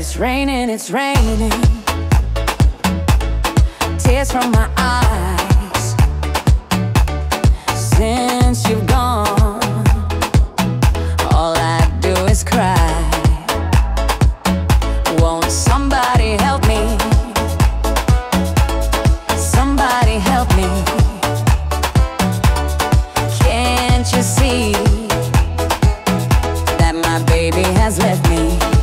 it's raining, it's raining. Tears from my eyes since you've gone. All I do is cry. Won't somebody help me? Somebody help me. Can't you see that my baby has left me?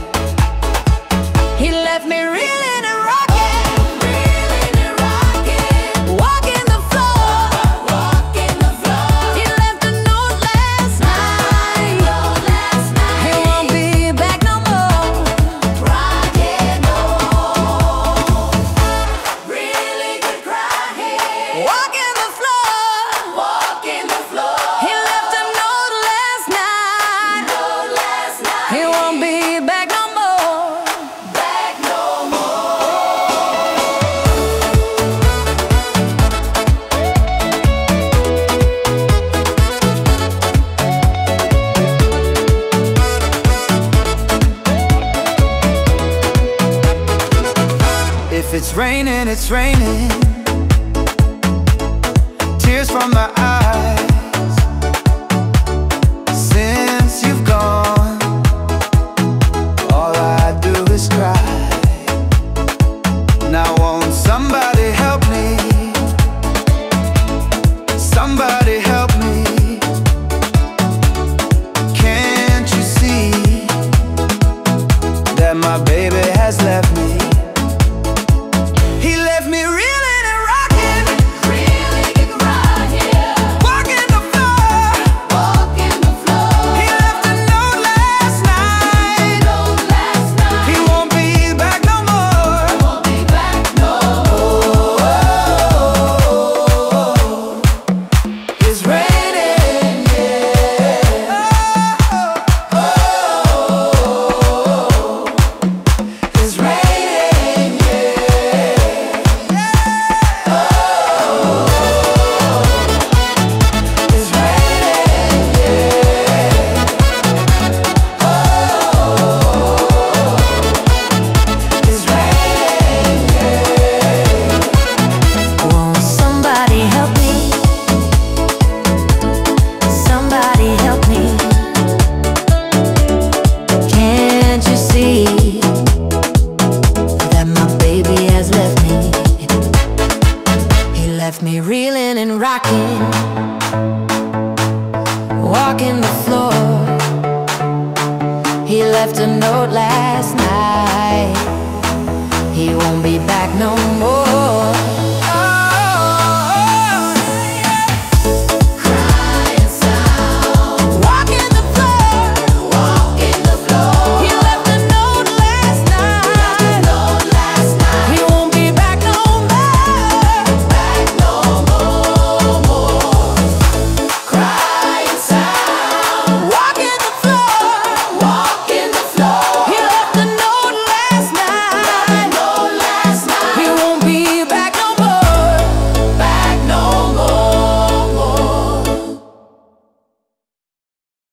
He left me reeling and rocking, reeling and rocking, walking the floor, walking the floor. He left a note last night, he won't be back no more. Crying, oh, really could cry here. Walking the floor, walking the floor. He left a note last night, he won't be back no more. If it's raining, it's raining. Tears from my eyes since you've gone. All I do is cry. Now won't somebody help me? Somebody help me. Can't you see that my baby has left me? He left me reeling and rocking, reeling and rocking, walking the floor, walking the floor. He left a note last night, he won't be back no more, won't be back no more. It's raining, yeah. It's raining, yeah. It's raining, yeah. It's raining, yeah. Won't somebody help me? Somebody help me. Can't you see that my baby has left me? He left me reeling and rocking, walking the floor. He left a note last night,